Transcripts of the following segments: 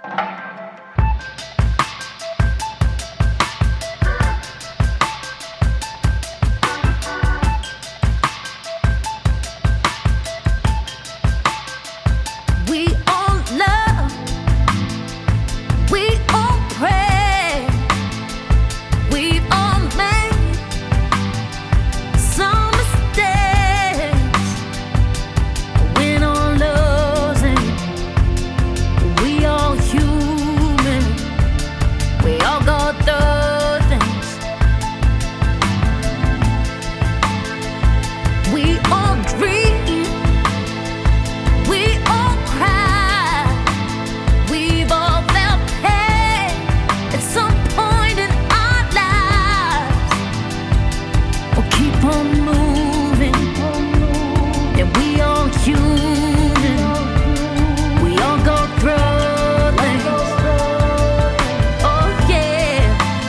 We all love, we all pray, we've all made some mistakes. Win or losing, we all human, we all go through things. We all dream, we all cry, we've all felt pain at some point in our lives. We'll keep on moving, yeah, we all human, we all go through things. Oh yeah.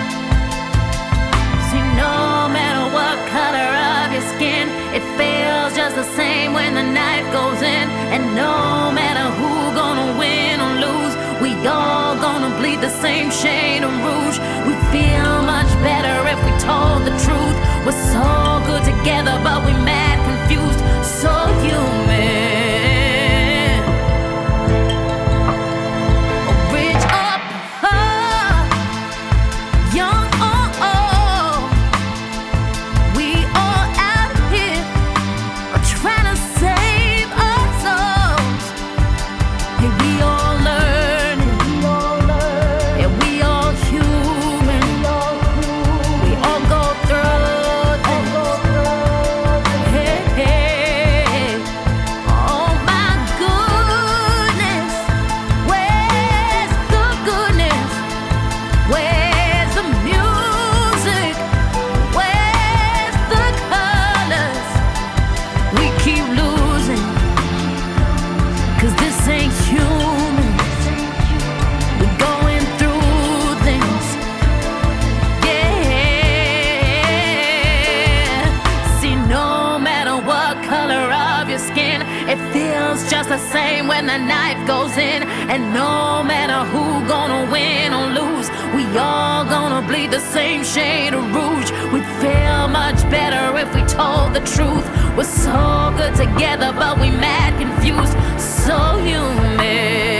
See, no matter what color of your skin, it feels just the same when the knife goes in. And no matter who gonna win or lose, we all gonna bleed the same shade of rouge. We feel much better if we told the truth. We're so good together, but we mad confused, so human. Rich or poor, young or old, we all out here are trying to save our souls. Hey, we all learning, yeah, we all human, we all go through things. Hey, hey. Oh my goodness, where's the goodness? Where's the music? Where's the colors? We keep losing, 'cause this ain't human. We're going through things, yeah. See, no matter what color of your skin, it feels just the same when the knife goes in. And no matter who gonna win or lose, we all gonna bleed the same shade of rouge. We'd feel much better if we told the truth. We're so good together, but we mad confused, so human.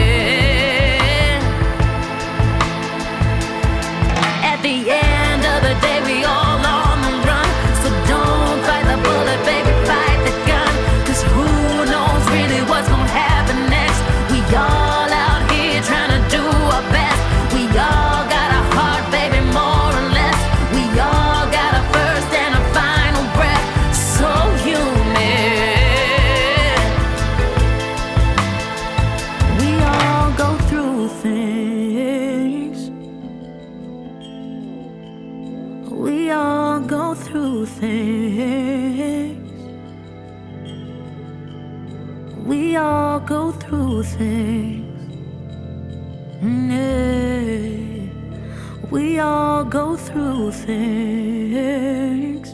At the end of the day, we all on the run. So don't fight the bullet, baby, fight the gun. 'Cause who knows really what's gonna happen next? We all out here trying to do our best. We all got a heart, baby, more or less. We all got a first and a final breath, so human. We all go through things. We all go through things. We all go through things. Yeah. We all go through things.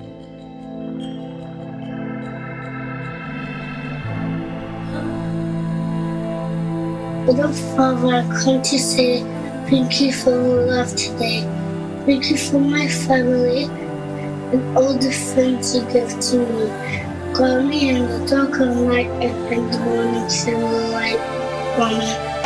Little Father, I come to say thank you for your love today. Thank you for my family and all the friends you give to me. Guard me in the dark and light and in the morning, send the light for me.